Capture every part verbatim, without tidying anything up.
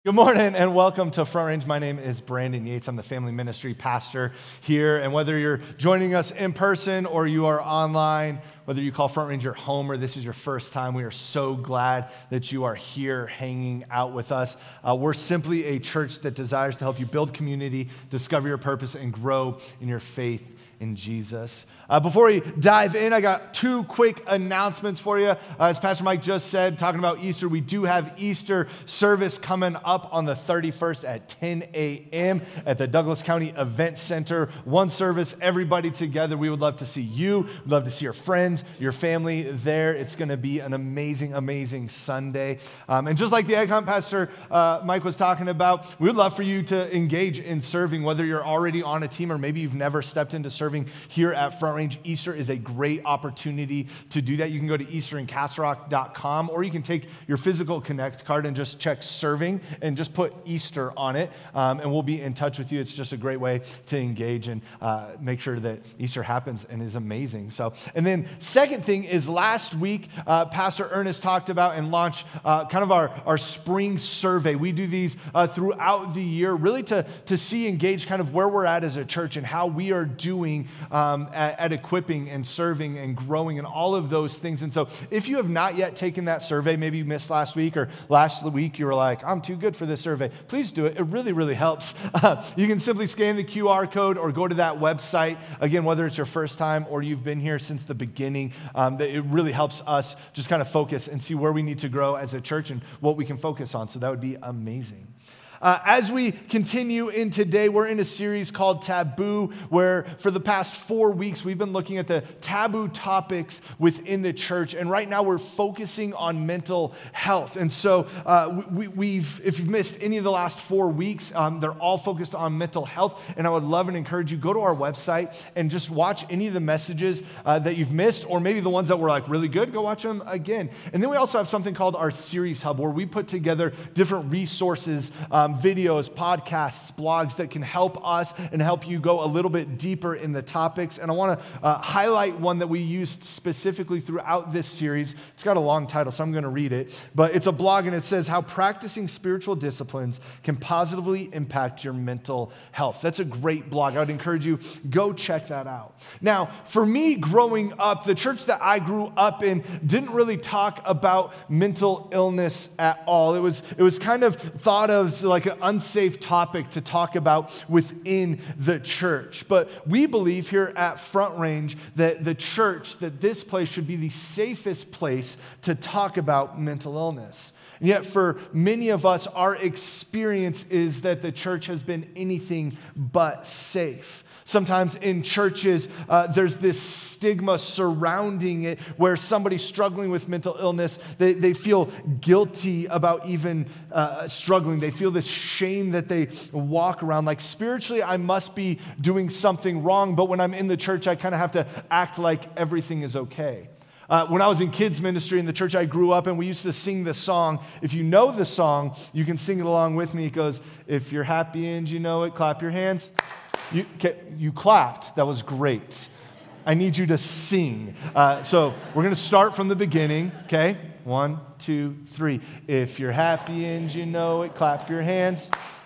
Good morning and welcome to Front Range. My name is Brandon Yates. I'm the family ministry pastor here. And whether you're joining us in person or you are online, whether you call Front Range your home or this is your first time, we are so glad that you are here hanging out with us. Uh, we're simply a church that desires to help you build community, discover your purpose, and grow in your faith in Jesus. Uh, before we dive in, I got two quick announcements for you. Uh, as Pastor Mike just said, talking about Easter, we do have Easter service coming up on the thirty-first at ten a.m. at the Douglas County Event Center. One service, everybody together. We would love to see you. We'd love to see your friends, your family there. It's going to be an amazing, amazing Sunday. Um, and just like the Egg Hunt Pastor uh, Mike was talking about, we would love for you to engage in serving, whether you're already on a team or maybe you've never stepped into serving here at Front Range. Easter is a great opportunity to do that. You can go to easter in castle rock dot com or you can take your physical Connect card and just check serving and just put Easter on it, um, and we'll be in touch with you. It's just a great way to engage and uh, make sure that Easter happens and is amazing. So, and then second thing is last week, uh, Pastor Ernest talked about and launched uh, kind of our, our spring survey. We do these uh, throughout the year, really to, to see and gauge kind of where we're at as a church and how we are doing Um, at, at equipping and serving and growing and all of those things. And so if you have not yet taken that survey, maybe you missed last week or last week you were like, I'm too good for this survey, please do it. It really, really helps. Uh, you can simply scan the Q R code or go to that website. Again, whether it's your first time or you've been here since the beginning, um, that it really helps us just kind of focus and see where we need to grow as a church and what we can focus on. So that would be amazing. Uh, as we continue in today, we're in a series called Taboo, where for the past four weeks, we've been looking at the taboo topics within the church. And right now, we're focusing on mental health. And so uh, we, we've, if you've missed any of the last four weeks, um, they're all focused on mental health. And I would love and encourage you, go to our website and just watch any of the messages uh, that you've missed, or maybe the ones that were like really good, go watch them again. And then we also have something called our Series Hub, where we put together different resources, um, videos, podcasts, blogs that can help us and help you go a little bit deeper in the topics. And I want to uh, highlight one that we used specifically throughout this series. It's got a long title, so I'm going to read it. But it's a blog, and it says, How Practicing Spiritual Disciplines Can Positively Impact Your Mental Health. That's a great blog. I would encourage you, go check that out. Now, for me growing up, the church that I grew up in didn't really talk about mental illness at all. It was, it was kind of thought of as like an unsafe topic to talk about within the church. But we believe here at Front Range that the church, that this place should be the safest place to talk about mental illness. And yet for many of us, our experience is that the church has been anything but safe. Sometimes in churches, uh, there's this stigma surrounding it where somebody struggling with mental illness, they, they feel guilty about even uh, struggling. They feel this shame that they walk around. Like spiritually, I must be doing something wrong, but when I'm in the church, I kind of have to act like everything is okay. Uh, when I was in kids ministry in the church I grew up in, we used to sing this song. If you know the song, you can sing it along with me. It goes, if you're happy and you know it, clap your hands. You, you clapped. That was great. I need you to sing. Uh, so we're going to start from the beginning, okay? One, two, three. If you're happy and you know it, clap your hands.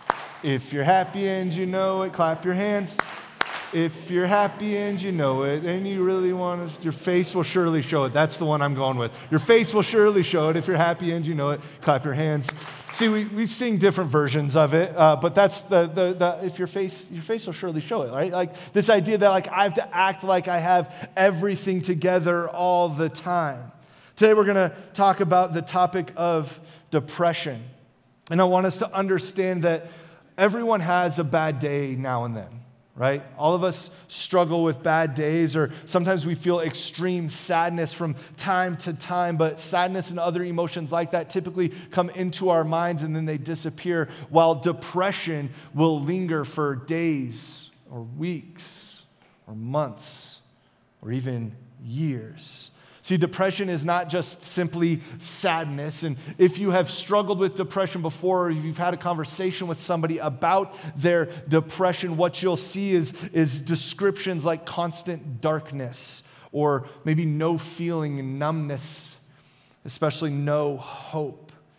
If you're happy and you know it, clap your hands. If you're happy and you know it, and you really want to, your face will surely show it. That's the one I'm going with. Your face will surely show it. If you're happy and you know it, clap your hands. See, we, we sing different versions of it, uh, but that's the, the, the, if your face, your face will surely show it, right? Like this idea that like I have to act like I have everything together all the time. Today we're going to talk about the topic of depression. And I want us to understand that everyone has a bad day now and then. Right? All of us struggle with bad days, or sometimes we feel extreme sadness from time to time, but sadness and other emotions like that typically come into our minds and then they disappear, while depression will linger for days or weeks or months or even years. See, depression is not just simply sadness. And if you have struggled with depression before, or if you've had a conversation with somebody about their depression, what you'll see is, is descriptions like constant darkness, or maybe no feeling and numbness, especially no hope.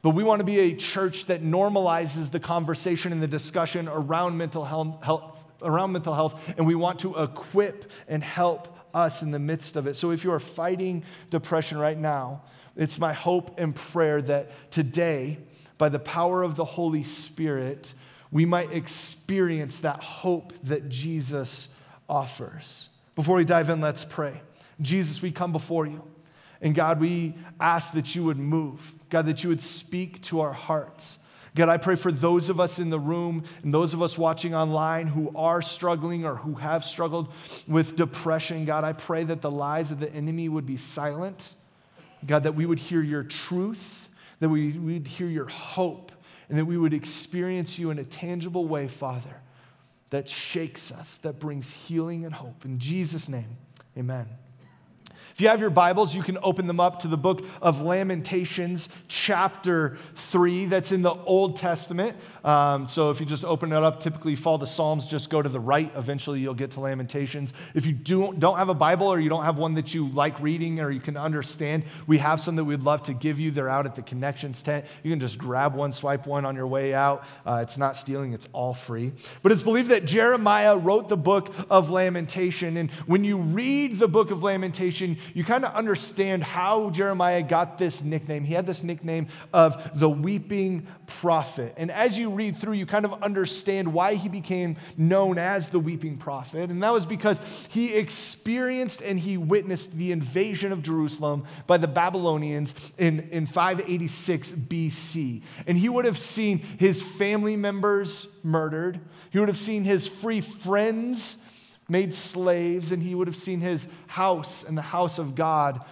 But we want to be a church that normalizes the conversation and the discussion around mental health, health, around mental health, and we want to equip and help us in the midst of it. So if you are fighting depression right now, it's my hope and prayer that today, by the power of the Holy Spirit, we might experience that hope that Jesus offers. Before we dive in, let's pray. Jesus, we come before you. And God, we ask that you would move. God, that you would speak to our hearts. God, I pray for those of us in the room and those of us watching online who are struggling or who have struggled with depression. God, I pray that the lies of the enemy would be silent. God, that we would hear your truth, that we would hear your hope, and that we would experience you in a tangible way, Father, that shakes us, that brings healing and hope. In Jesus' name, amen. If you have your Bibles, you can open them up to the book of Lamentations, chapter three. That's in the Old Testament. Um, so if you just open it up, typically you follow the Psalms, just go to the right. Eventually you'll get to Lamentations. If you do, don't have a Bible or you don't have one that you like reading or you can understand, we have some that we'd love to give you. They're out at the Connections tent. You can just grab one, swipe one on your way out. Uh, it's not stealing, it's all free. But it's believed that Jeremiah wrote the book of Lamentation. And when you read the book of Lamentation, you kind of understand how Jeremiah got this nickname. He had this nickname of the weeping prophet. And as you read through, you kind of understand why he became known as the weeping prophet. And that was because he experienced and he witnessed the invasion of Jerusalem by the Babylonians in, in five eighty-six B C. And he would have seen his family members murdered. He would have seen his free friends made slaves, and he would have seen his house and the house of God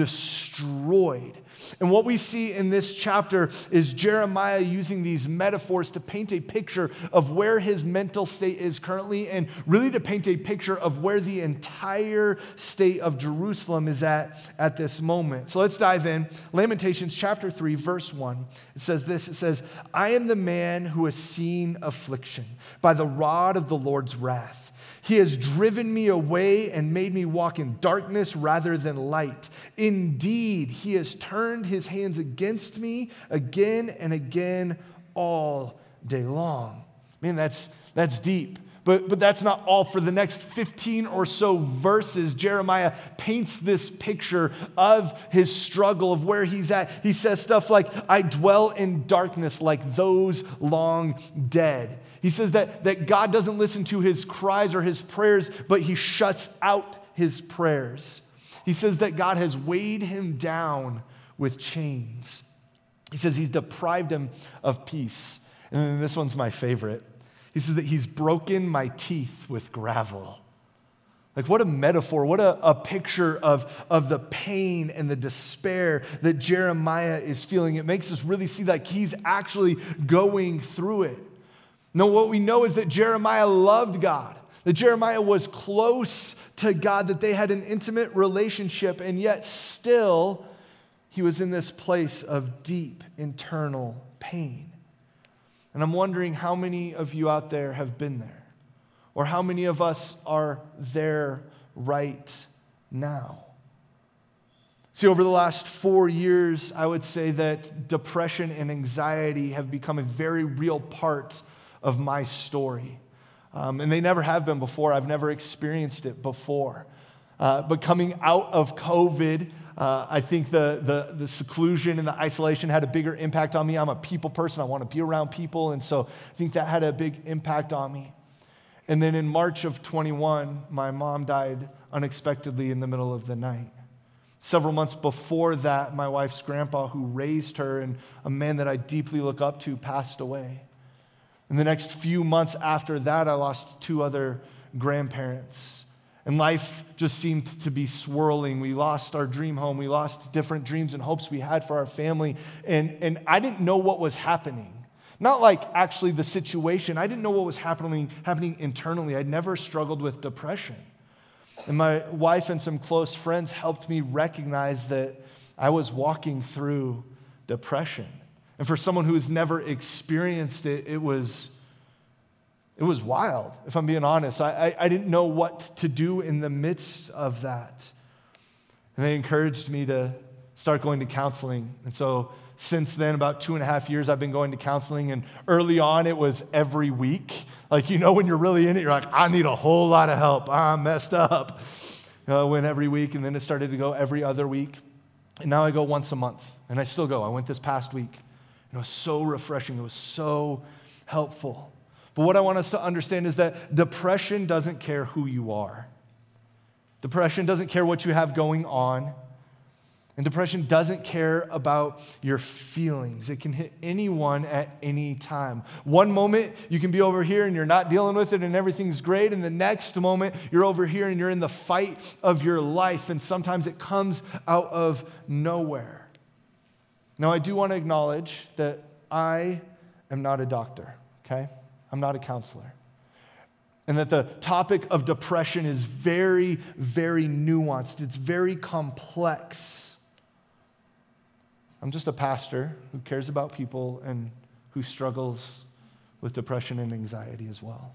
destroyed. And what we see in this chapter is Jeremiah using these metaphors to paint a picture of where his mental state is currently, and really to paint a picture of where the entire state of Jerusalem is at at this moment. So let's dive in. Lamentations chapter three, verse one. It says this, it says, "I am the man who has seen affliction by the rod of the Lord's wrath. He has driven me away and made me walk in darkness rather than light. Indeed, he has turned his hands against me again and again all day long." Man, that's, that's deep. But, but that's not all. For the next fifteen or so verses, Jeremiah paints this picture of his struggle, of where he's at. He says stuff like, "I dwell in darkness like those long dead." He says that, that God doesn't listen to his cries or his prayers, but he shuts out his prayers. He says that God has weighed him down with chains. He says he's deprived him of peace. And then this one's my favorite. He says that he's broken my teeth with gravel. Like, what a metaphor, what a, a picture of, of the pain and the despair that Jeremiah is feeling. It makes us really see like he's actually going through it. No, what we know is that Jeremiah loved God, that Jeremiah was close to God, that they had an intimate relationship, and yet still he was in this place of deep internal pain. And I'm wondering how many of you out there have been there, or how many of us are there right now. See, over the last four years, I would say that depression and anxiety have become a very real part of my story. Um, and they never have been before. I've never experienced it before. Uh, but coming out of COVID, uh, I think the, the, the seclusion and the isolation had a bigger impact on me. I'm a people person. I want to be around people. And so I think that had a big impact on me. And then in March of twenty-one, my mom died unexpectedly in the middle of the night. Several months before that, my wife's grandpa, who raised her and a man that I deeply look up to, passed away. In the next few months after that, I lost two other grandparents. And life just seemed to be swirling. We lost our dream home. We lost different dreams and hopes we had for our family. And, and I didn't know what was happening. Not like actually the situation. I didn't know what was happening, happening internally. I'd never struggled with depression. And my wife and some close friends helped me recognize that I was walking through depression. And for someone who has never experienced it, it was, it was wild, if I'm being honest. I, I, I didn't know what to do in the midst of that. And they encouraged me to, start going to counseling. And so since then, about two and a half years, I've been going to counseling. And early on, it was every week. Like, you know, when you're really in it, you're like, I need a whole lot of help. I'm messed up. I went every week, and then it started to go every other week. And now I go once a month, and I still go. I went this past week. And it was so refreshing. It was so helpful. But what I want us to understand is that depression doesn't care who you are. Depression doesn't care what you have going on. And depression doesn't care about your feelings. It can hit anyone at any time. One moment, you can be over here and you're not dealing with it and everything's great. And the next moment, you're over here and you're in the fight of your life. And sometimes it comes out of nowhere. Now, I do want to acknowledge that I am not a doctor, okay? I'm not a counselor. And that the topic of depression is very, very nuanced. It's very complex. I'm just a pastor who cares about people and who struggles with depression and anxiety as well.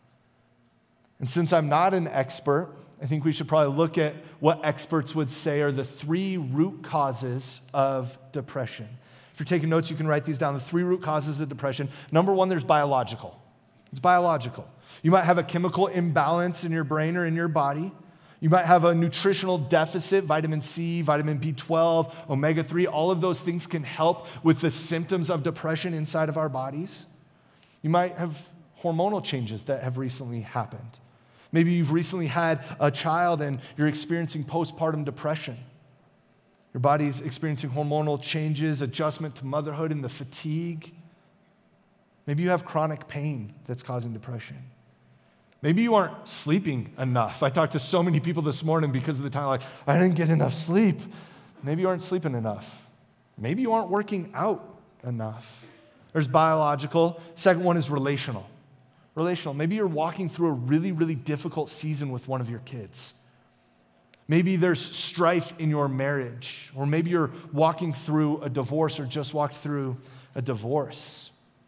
And since I'm not an expert, I think we should probably look at what experts would say are the three root causes of depression. If you're taking notes, you can write these down. The three root causes of depression. Number one, there's biological. It's biological. You might have a chemical imbalance in your brain or in your body. You might have a nutritional deficit, vitamin C, vitamin B twelve, omega three. All of those things can help with the symptoms of depression inside of our bodies. You might have hormonal changes that have recently happened. Maybe you've recently had a child and you're experiencing postpartum depression. Your body's experiencing hormonal changes, adjustment to motherhood, and the fatigue. Maybe you have chronic pain that's causing depression. Maybe you aren't sleeping enough. I talked to so many people this morning because of the time, like, I didn't get enough sleep. Maybe you aren't sleeping enough. Maybe you aren't working out enough. There's biological. Second one is relational. Relational. Maybe you're walking through a really, really difficult season with one of your kids. Maybe there's strife in your marriage, or maybe you're walking through a divorce or just walked through a divorce.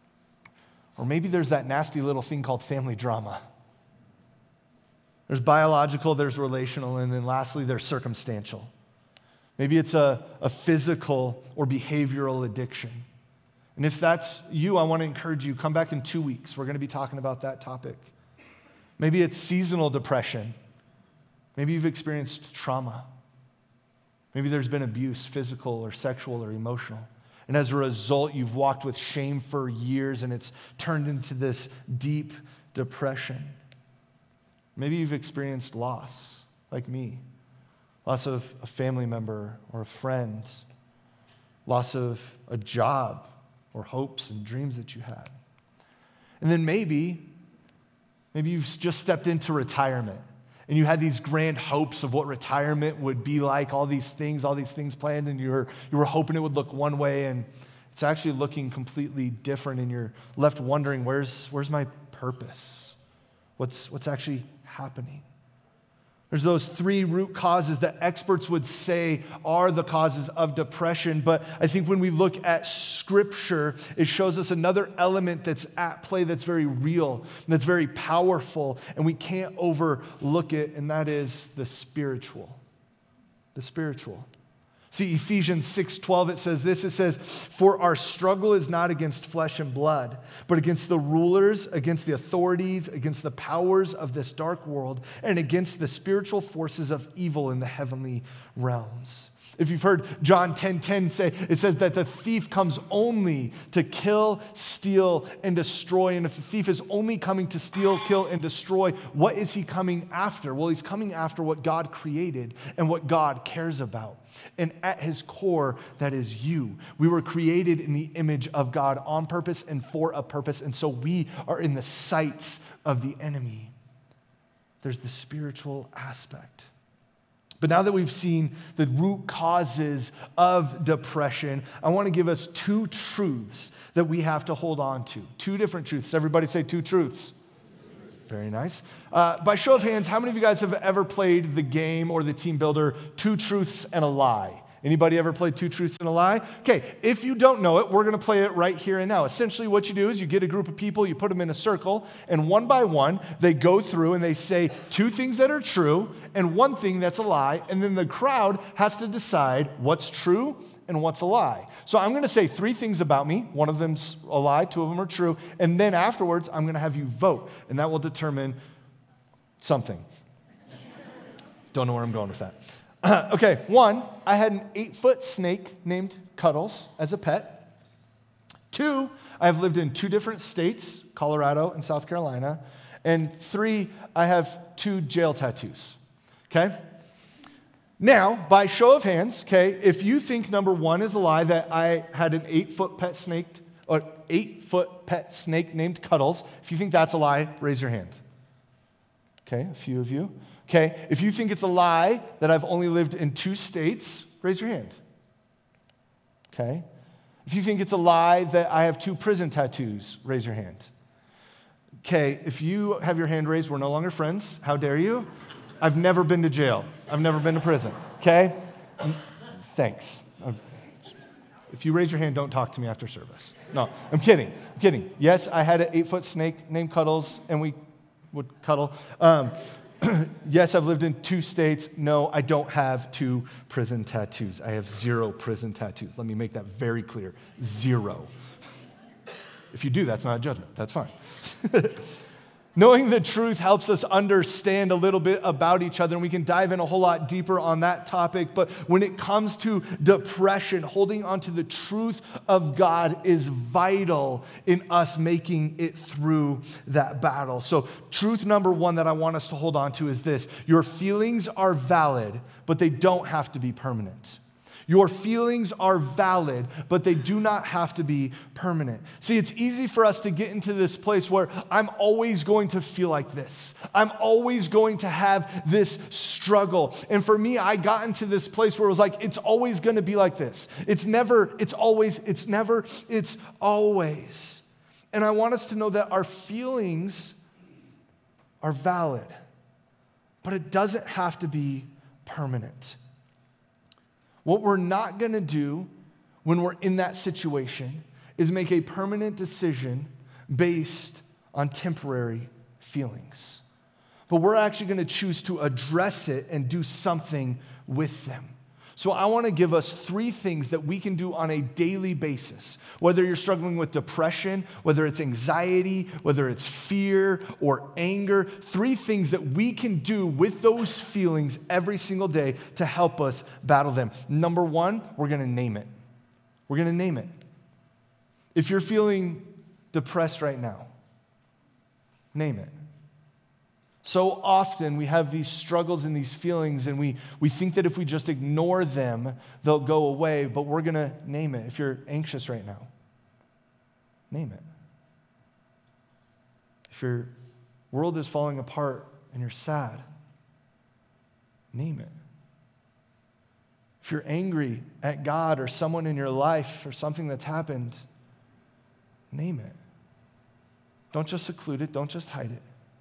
Or maybe there's that nasty little thing called family drama. There's biological, there's relational, and then lastly, there's circumstantial. Maybe it's a, a physical or behavioral addiction. And if that's you, I want to encourage you, come back in two weeks. We're going to be talking about that topic. Maybe it's seasonal depression. Maybe you've experienced trauma. Maybe there's been abuse, physical or sexual or emotional. And as a result, you've walked with shame for years and it's turned into this deep depression. Maybe you've experienced loss, like me. Loss of a family member or a friend. Loss of a job or hopes and dreams that you had. And then maybe, maybe you've just stepped into retirement and you had these grand hopes of what retirement would be like, all these things, all these things planned, and you were, you were hoping it would look one way, and it's actually looking completely different, and you're left wondering, where's, where's my purpose? What's, what's actually happening? There's those three root causes that experts would say are the causes of depression, but I think when we look at Scripture, it shows us another element that's at play that's very real, that's very powerful, and we can't overlook it, and that is the spiritual. The spiritual. See, Ephesians six twelve, it says this, it says, "For our struggle is not against flesh and blood, but against the rulers, against the authorities, against the powers of this dark world, and against the spiritual forces of evil in the heavenly realms." If you've heard John ten ten say, it says that the thief comes only to kill, steal, and destroy. And if the thief is only coming to steal, kill, and destroy, what is he coming after? Well, he's coming after what God created and what God cares about. And at his core, that is you. We were created in the image of God on purpose and for a purpose. And so we are in the sights of the enemy. There's the spiritual aspect. But now that we've seen the root causes of depression, I want to give us two truths that we have to hold on to. Two different truths. Everybody say two truths. Very nice. Uh, by show of hands, how many of you guys have ever played the game or the team builder, Two Truths and a Lie? Anybody ever played two truths and a lie? Okay, if you don't know it, we're going to play it right here and now. Essentially what you do is you get a group of people, you put them in a circle, and one by one, they go through and they say two things that are true and one thing that's a lie, and then the crowd has to decide what's true and what's a lie. So I'm going to say three things about me. One of them's a lie, two of them are true, and then afterwards, I'm going to have you vote, and that will determine something. Don't know where I'm going with that. Okay, one, I had an eight-foot snake named Cuddles as a pet. Two, I have lived in two different states, Colorado and South Carolina. And three, I have two jail tattoos, okay? Now, by show of hands, okay, if you think number one is a lie, that I had an eight-foot pet snake, or eight-foot pet snake named Cuddles, if you think that's a lie, raise your hand. Okay, a few of you. Okay, if you think it's a lie that I've only lived in two states, raise your hand. Okay. If you think it's a lie that I have two prison tattoos, raise your hand. Okay, if you have your hand raised, we're no longer friends. How dare you? I've never been to jail. I've never been to prison. Okay? Thanks. If you raise your hand, don't talk to me after service. No, I'm kidding. I'm kidding. Yes, I had an eight-foot snake named Cuddles, and we would cuddle. Um, Yes, I've lived in two states. No, I don't have two prison tattoos. I have zero prison tattoos. Let me make that very clear. Zero. If you do, that's not a judgment. That's fine. Knowing the truth helps us understand a little bit about each other, and we can dive in a whole lot deeper on that topic. But when it comes to depression, holding on to the truth of God is vital in us making it through that battle. So truth number one that I want us to hold on to is this: your feelings are valid, but they don't have to be permanent. Your feelings are valid, but they do not have to be permanent. See, it's easy for us to get into this place where I'm always going to feel like this. I'm always going to have this struggle. And for me, I got into this place where it was like, it's always going to be like this. It's never, it's always, it's never, it's always. And I want us to know that our feelings are valid, but it doesn't have to be permanent. What we're not going to do when we're in that situation is make a permanent decision based on temporary feelings. But we're actually going to choose to address it and do something with them. So I want to give us three things that we can do on a daily basis. Whether you're struggling with depression, whether it's anxiety, whether it's fear or anger, three things that we can do with those feelings every single day to help us battle them. Number one, we're going to name it. We're going to name it. If you're feeling depressed right now, name it. So often we have these struggles and these feelings, and we, we think that if we just ignore them, they'll go away, but we're going to name it. If you're anxious right now, name it. If your world is falling apart and you're sad, name it. If you're angry at God or someone in your life for something that's happened, name it. Don't just seclude it, don't just hide it.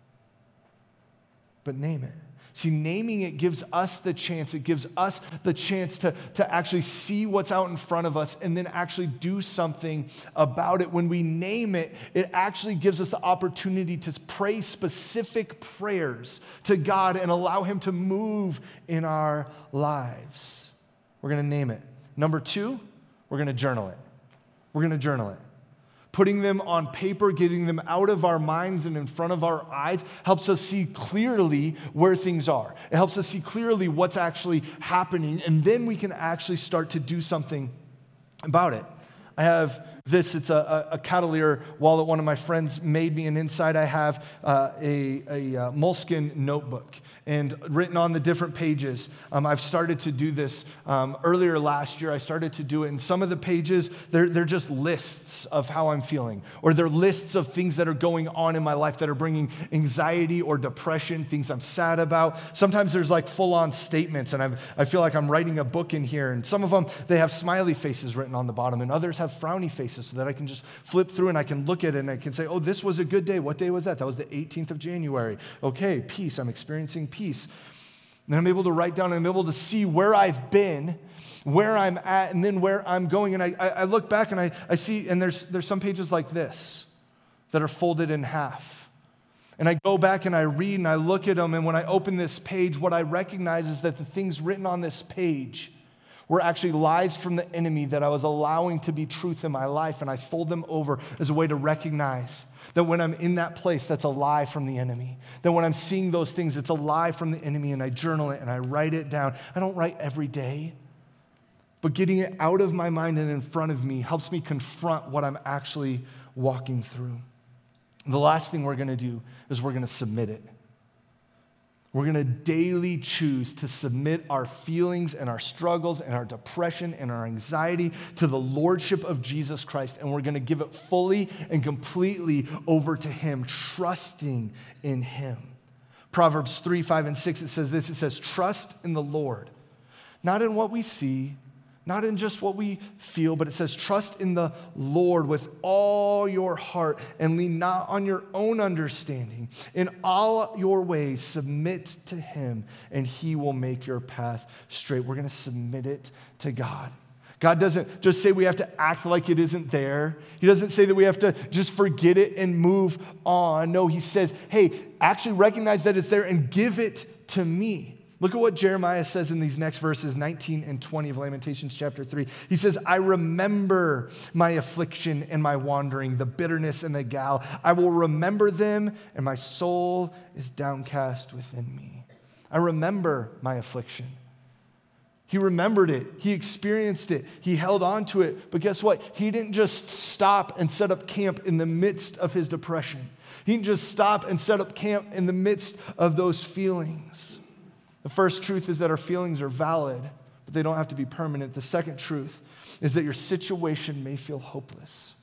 But name it. See, naming it gives us the chance, it gives us the chance to, to actually see what's out in front of us and then actually do something about it. When we name it, it actually gives us the opportunity to pray specific prayers to God and allow Him to move in our lives. We're going to name it. Number two, we're going to journal it. We're going to journal it. Putting them on paper, getting them out of our minds and in front of our eyes helps us see clearly where things are. It helps us see clearly what's actually happening, and then we can actually start to do something about it. I have this, it's a, a, a Cavalier wallet one of my friends made me, and inside I have uh, a, a uh, moleskin notebook. And written on the different pages, um, I've started to do this um, earlier last year. I started to do it. And some of the pages, they're, they're just lists of how I'm feeling. Or they're lists of things that are going on in my life that are bringing anxiety or depression, things I'm sad about. Sometimes there's like full-on statements, and I've, I feel like I'm writing a book in here. And some of them, they have smiley faces written on the bottom, and others have frowny faces so that I can just flip through and I can look at it and I can say, oh, this was a good day. What day was that? That was the eighteenth of January. Okay, peace. I'm experiencing peace. then I'm able to write down, and I'm able to see where I've been, where I'm at, and then where I'm going. And I, I, I look back and I, I see, and there's, there's some pages like this that are folded in half. And I go back and I read and I look at them, and when I open this page, what I recognize is that the things written on this page were actually lies from the enemy that I was allowing to be truth in my life, and I fold them over as a way to recognize that when I'm in that place, that's a lie from the enemy. That when I'm seeing those things, it's a lie from the enemy, and I journal it and I write it down. I don't write every day, but getting it out of my mind and in front of me helps me confront what I'm actually walking through. The last thing we're going to do is we're going to submit it. We're going to daily choose to submit our feelings and our struggles and our depression and our anxiety to the lordship of Jesus Christ, and we're going to give it fully and completely over to him, trusting in him. Proverbs three, five, and six, it says this. It says, trust in the Lord, not in what we see, not in just what we feel, but it says, trust in the Lord with all your heart and lean not on your own understanding. In all your ways, submit to him, and he will make your path straight. We're going to submit it to God. God doesn't just say we have to act like it isn't there. He doesn't say that we have to just forget it and move on. No, he says, hey, actually recognize that it's there and give it to me. Look at what Jeremiah says in these next verses, nineteen and twenty of Lamentations chapter three. He says, I remember my affliction and my wandering, the bitterness and the gall. I will remember them, and my soul is downcast within me. I remember my affliction. He remembered it. He experienced it. He held on to it. But guess what? He didn't just stop and set up camp in the midst of his depression. He didn't just stop and set up camp in the midst of those feelings. The first truth is that our feelings are valid, but they don't have to be permanent. The second truth is that your situation may feel hopeless,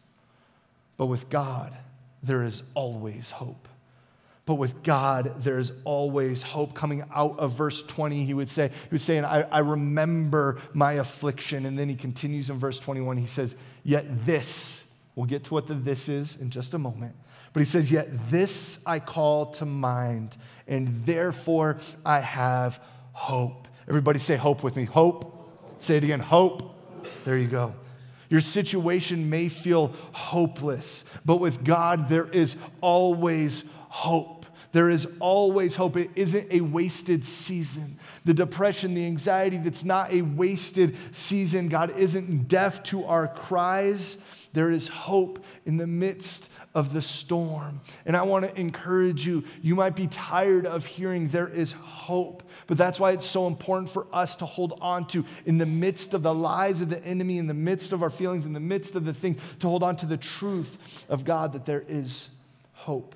but with God, there is always hope. But with God, there is always hope. Coming out of verse twenty, he would say, he was saying, I, I remember my affliction. And then he continues in verse twenty-one. He says, yet this, we'll get to what the this is in just a moment. But he says, yet this I call to mind, and therefore I have hope. Everybody say hope with me. Hope. Say it again. Hope. There you go. Your situation may feel hopeless, but with God, there is always hope. There is always hope. It isn't a wasted season. The depression, the anxiety, that's not a wasted season. God isn't deaf to our cries. There is hope in the midst of the storm. And I want to encourage you, you might be tired of hearing there is hope, but that's why it's so important for us to hold on to, in the midst of the lies of the enemy, in the midst of our feelings, in the midst of the things, to hold on to the truth of God, that there is hope.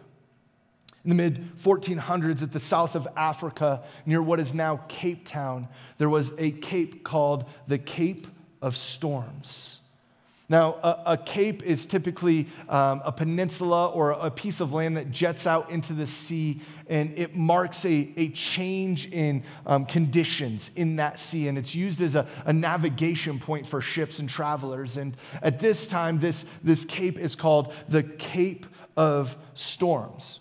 In the mid fourteen hundreds, at the south of Africa, near what is now Cape Town, there was a cape called the Cape of Storms. Now, a, a cape is typically um, a peninsula or a piece of land that jets out into the sea, and it marks a, a change in um, conditions in that sea, and it's used as a, a navigation point for ships and travelers. And at this time, this, this cape is called the Cape of Storms.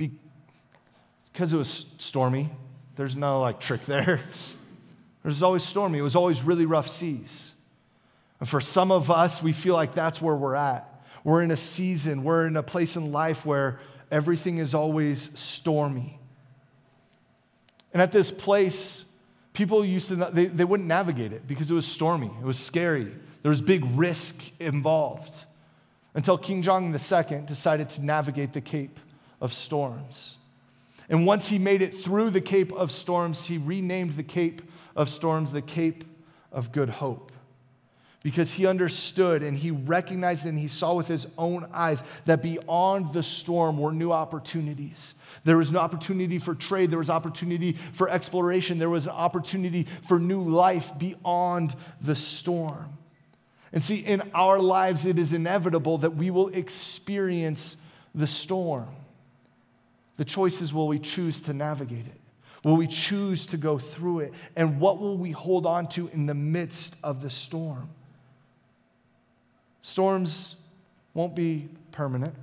Because it was stormy, there's no like trick there. It was always stormy. It was always really rough seas. And for some of us, we feel like that's where we're at. We're in a season, we're in a place in life where everything is always stormy. And at this place, people used to, they, they wouldn't navigate it because it was stormy. It was scary. There was big risk involved. Until King John the Second decided to navigate the Cape of Storms. And once he made it through the Cape of Storms, he renamed the Cape of Storms the Cape of Good Hope. Because he understood and he recognized and he saw with his own eyes that beyond the storm were new opportunities. There was an opportunity for trade. There was opportunity for exploration. There was an opportunity for new life beyond the storm. And see, in our lives, it is inevitable that we will experience the storm. The choice is, will we choose to navigate it? Will we choose to go through it? And what will we hold on to in the midst of the storm? Storms won't be permanent.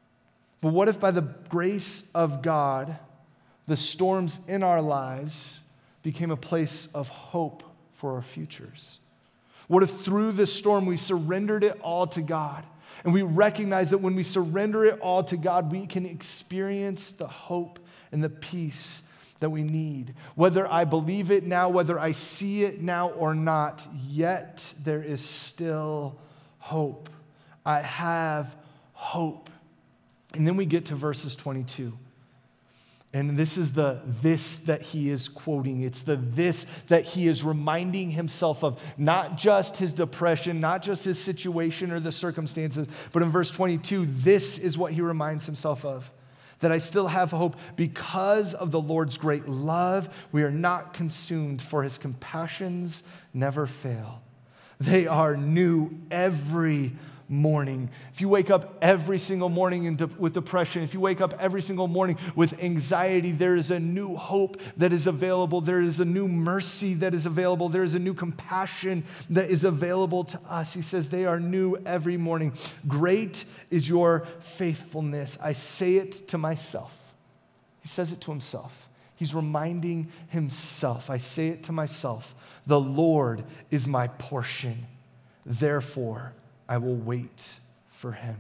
But what if by the grace of God, the storms in our lives became a place of hope for our futures? What if through this storm we surrendered it all to God, and we recognize that when we surrender it all to God, we can experience the hope and the peace that we need? Whether I believe it now, whether I see it now or not, yet there is still hope. I have hope. And then we get to verses twenty-two. And this is the this that he is quoting. It's the this that he is reminding himself of. Not just his depression, not just his situation or the circumstances, but in verse twenty-two, this is what he reminds himself of. That I still have hope because of the Lord's great love. We are not consumed, for his compassions never fail. They are new every morning. If you wake up every single morning in de- with depression, if you wake up every single morning with anxiety, there is a new hope that is available. There is a new mercy that is available. There is a new compassion that is available to us. He says they are new every morning. Great is your faithfulness. I say it to myself. He says it to himself. He's reminding himself. I say it to myself. The Lord is my portion. Therefore, I will wait for him.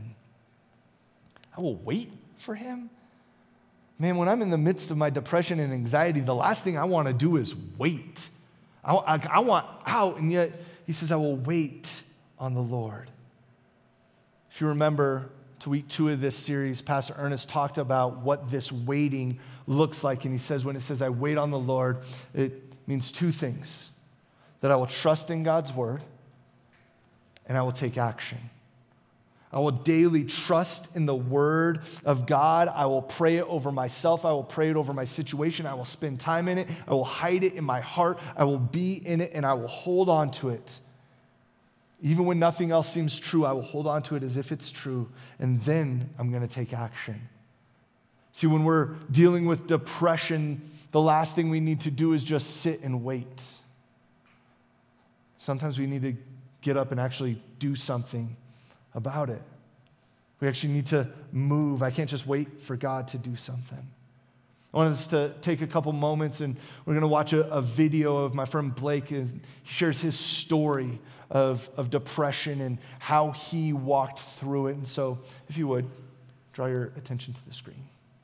I will wait for him? Man, when I'm in the midst of my depression and anxiety, the last thing I want to do is wait. I, I, I want out, and yet he says, I will wait on the Lord. If you remember, to week two of this series, Pastor Ernest talked about what this waiting looks like, and he says when it says, I wait on the Lord, it means two things. That I will trust in God's word, and I will take action. I will daily trust in the word of God. I will pray it over myself. I will pray it over my situation. I will spend time in it. I will hide it in my heart. I will be in it, and I will hold on to it. Even when nothing else seems true, I will hold on to it as if it's true, and then I'm going to take action. See, when we're dealing with depression, the last thing we need to do is just sit and wait. Sometimes we need to get up and actually do something about it. We actually need to move. I can't just wait for God to do something. I want us to take a couple moments, and we're going to watch a, a video of my friend Blake. As he shares his story of, of depression and how he walked through it. And so, if you would, draw your attention to the screen.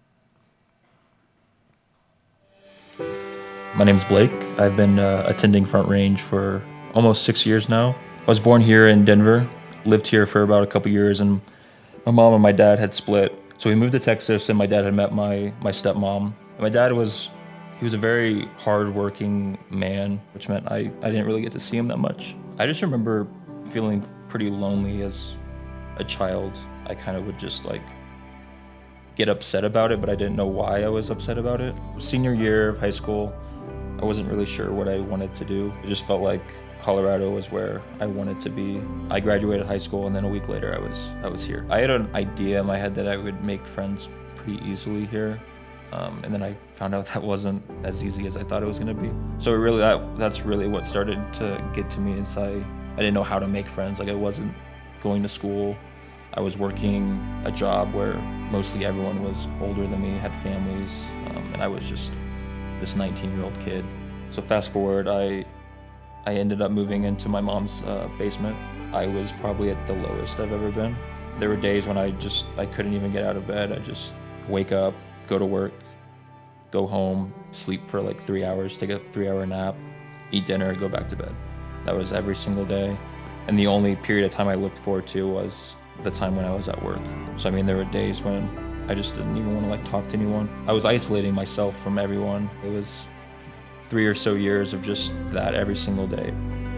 My name's Blake. I've been uh, attending Front Range for almost six years now. I was born here in Denver, lived here for about a couple years, and my mom and my dad had split. So we moved to Texas, and my dad had met my my stepmom. And my dad was, he was a very hardworking man, which meant I, I didn't really get to see him that much. I just remember feeling pretty lonely as a child. I kind of would just like get upset about it, but I didn't know why I was upset about it. Senior year of high school, I wasn't really sure what I wanted to do. It just felt like Colorado was where I wanted to be. I graduated high school, and then a week later I was I was here. I had an idea in my head that I would make friends pretty easily here, um, and then I found out that wasn't as easy as I thought it was going to be. So it really that that's really what started to get to me is I, I didn't know how to make friends. Like I wasn't going to school. I was working a job where mostly everyone was older than me, had families, um, and I was just this nineteen-year-old kid. So fast forward, I I ended up moving into my mom's uh, basement. I was probably at the lowest I've ever been. There were days when I just, I couldn't even get out of bed. I just wake up, go to work, go home, sleep for like three hours, take a three hour nap, eat dinner, go back to bed. That was every single day. And the only period of time I looked forward to was the time when I was at work. So I mean, there were days when I just didn't even want to like talk to anyone. I was isolating myself from everyone. It was three or so years of just that every single day.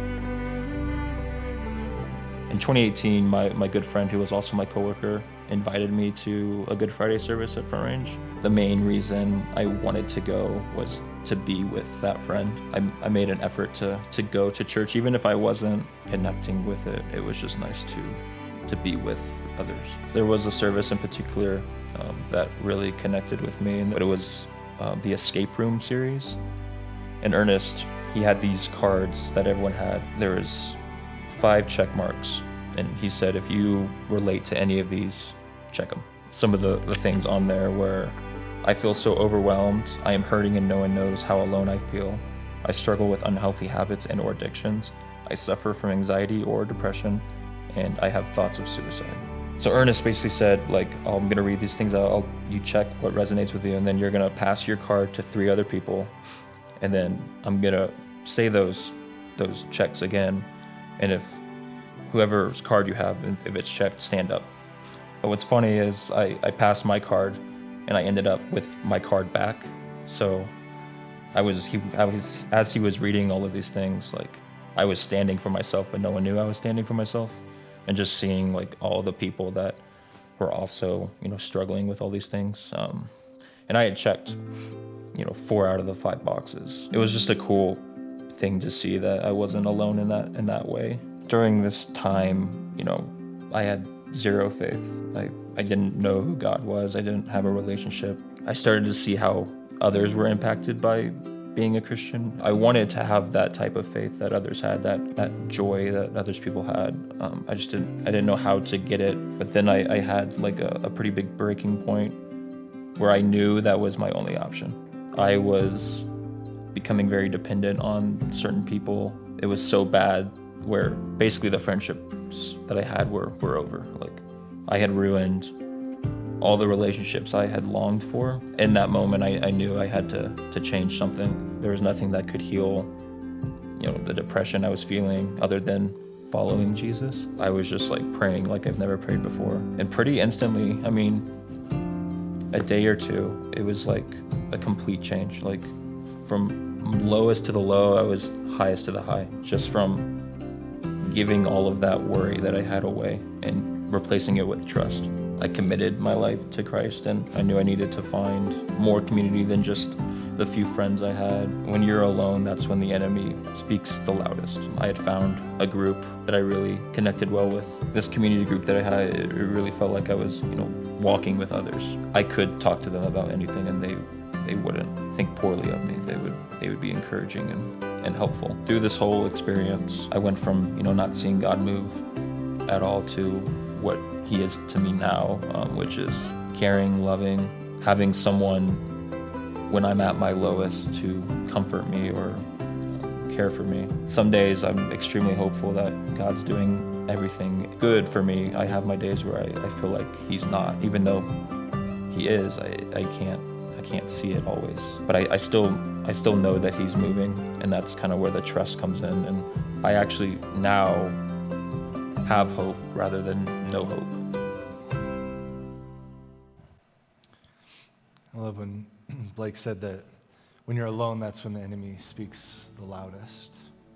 In twenty eighteen, my, my good friend, who was also my coworker, invited me to a Good Friday service at Front Range. The main reason I wanted to go was to be with that friend. I, I made an effort to, to go to church, even if I wasn't connecting with it. It was just nice to, to be with others. There was a service in particular um, that really connected with me, and it was uh, the Escape Room series. And Ernest, he had these cards that everyone had. There was five check marks, and he said if you relate to any of these, check them. Some of the, the things on there were, I feel so overwhelmed, I am hurting and no one knows how alone I feel. I struggle with unhealthy habits and or addictions. I suffer from anxiety or depression, and I have thoughts of suicide. So Ernest basically said, like, oh, I'm gonna read these things out. I'll, you check what resonates with you, and then you're gonna pass your card to three other people, and then I'm gonna say those those checks again, and if whoever's card you have, if it's checked, stand up. But what's funny is I, I passed my card, and I ended up with my card back. So I was he I was as he was reading all of these things, like I was standing for myself, but no one knew I was standing for myself. And just seeing like all the people that were also, you know, struggling with all these things. Um, and I had checked, you know, four out of the five boxes. It was just a cool thing to see that I wasn't alone in that in that way. During this time, you know, I had zero faith. I, I didn't know who God was. I didn't have a relationship. I started to see how others were impacted by being a Christian. I wanted to have that type of faith that others had, that that joy that others people had. Um, I just didn't, I didn't know how to get it. But then I, I had like a, a pretty big breaking point where I knew that was my only option. I was becoming very dependent on certain people. It was so bad where basically the friendships that I had were, were over. Like I had ruined all the relationships I had longed for. In that moment, I, I knew I had to, to change something. There was nothing that could heal, you know, the depression I was feeling other than following Jesus. I was just like praying like I've never prayed before. And pretty instantly, I mean, a day or two, it was like a complete change. Like from lowest to the low, I was highest to the high, just from giving all of that worry that I had away and replacing it with trust. I committed my life to Christ, and I knew I needed to find more community than just the few friends I had. When you're alone, that's when the enemy speaks the loudest. I had found a group that I really connected well with. This community group that I had, it really felt like I was, you know, walking with others. I could talk to them about anything, and they they wouldn't think poorly of me. They would they would be encouraging and, and helpful. Through this whole experience, I went from, you know, not seeing God move at all to what He is to me now, um, which is caring, loving, having someone when I'm at my lowest to comfort me or um, care for me. Some days I'm extremely hopeful that God's doing everything good for me. I have my days where I, I feel like He's not, even though He is. I, I can't I can't see it always, but I, I still I still know that He's moving, and that's kind of where the trust comes in. And I actually now have hope rather than no hope. I love when Blake said that when you're alone, that's when the enemy speaks the loudest.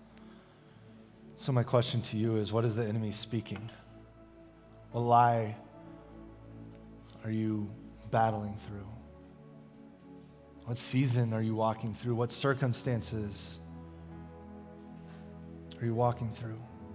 So my question to you is, what is the enemy speaking? What lie are you battling through? What season are you walking through? What circumstances are you walking through?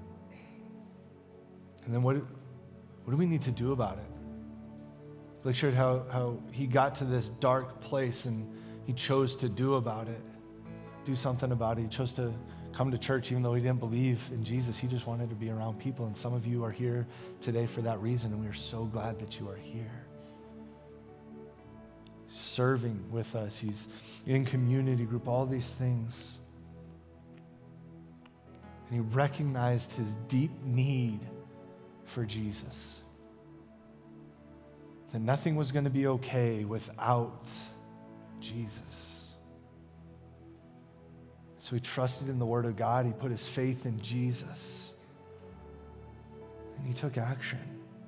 And then what, what do we need to do about it? Blake shared how, how he got to this dark place and he chose to do about it, do something about it. He chose to come to church even though he didn't believe in Jesus. He just wanted to be around people. And some of you are here today for that reason, and we are so glad that you are here. Serving with us. He's in community group, all these things. And he recognized his deep need for Jesus. That nothing was going to be okay without Jesus. So he trusted in the Word of God. He put his faith in Jesus. And he took action.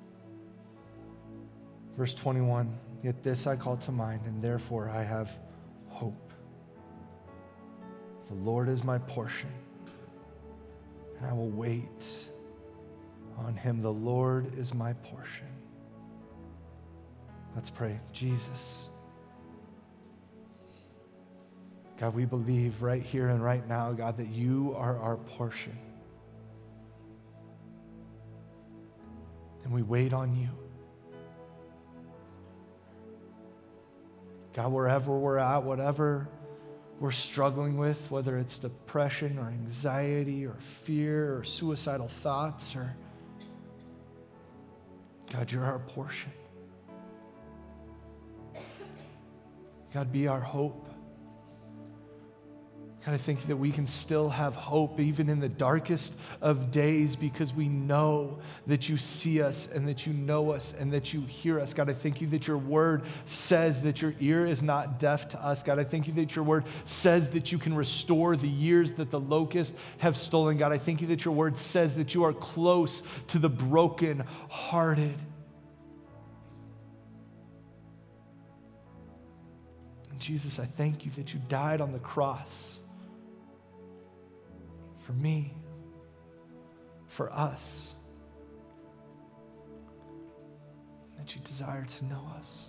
Verse twenty-one, yet this I call to mind, and therefore I have hope. The Lord is my portion, and I will wait on him. The Lord is my portion. Let's pray. Jesus, God, we believe right here and right now, God, that you are our portion. And we wait on you. God, wherever we're at, whatever we're struggling with, whether it's depression or anxiety or fear or suicidal thoughts, or God, you're our portion. God, be our hope. God, I thank you that we can still have hope even in the darkest of days because we know that you see us and that you know us and that you hear us. God, I thank you that your word says that your ear is not deaf to us. God, I thank you that your word says that you can restore the years that the locusts have stolen. God, I thank you that your word says that you are close to the brokenhearted. And Jesus, I thank you that you died on the cross for me, for us, that you desire to know us.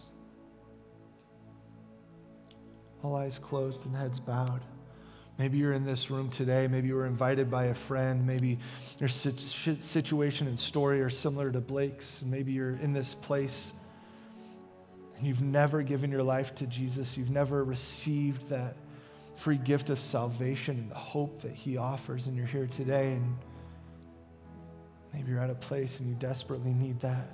All eyes closed and heads bowed. Maybe you're in this room today. Maybe you were invited by a friend. Maybe your situation and story are similar to Blake's. Maybe you're in this place and you've never given your life to Jesus. You've never received that free gift of salvation and the hope that he offers, and you're here today, and maybe you're at a place and you desperately need that.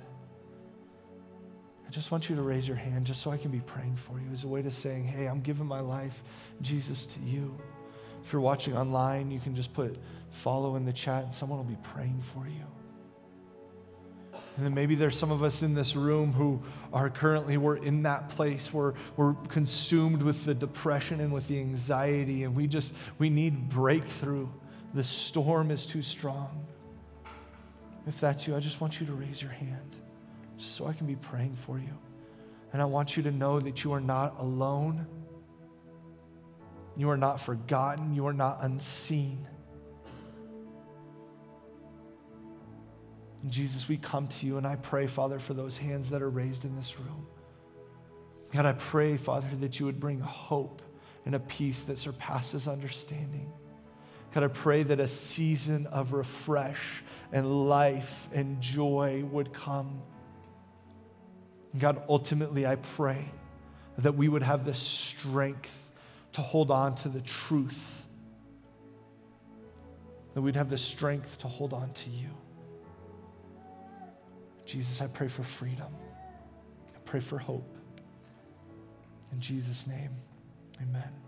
I just want you to raise your hand just so I can be praying for you as a way to saying, hey, I'm giving my life, Jesus, to you. If you're watching online, you can just put follow in the chat and someone will be praying for you. And then maybe there's some of us in this room who are currently, we're in that place where we're consumed with the depression and with the anxiety, and we just, we need breakthrough. The storm is too strong. If that's you, I just want you to raise your hand just so I can be praying for you. And I want you to know that you are not alone. You are not forgotten. You are not unseen. And Jesus, we come to you, and I pray, Father, for those hands that are raised in this room. God, I pray, Father, that you would bring hope and a peace that surpasses understanding. God, I pray that a season of refresh and life and joy would come. And God, ultimately, I pray that we would have the strength to hold on to the truth, that we'd have the strength to hold on to you. Jesus, I pray for freedom. I pray for hope. In Jesus' name, amen.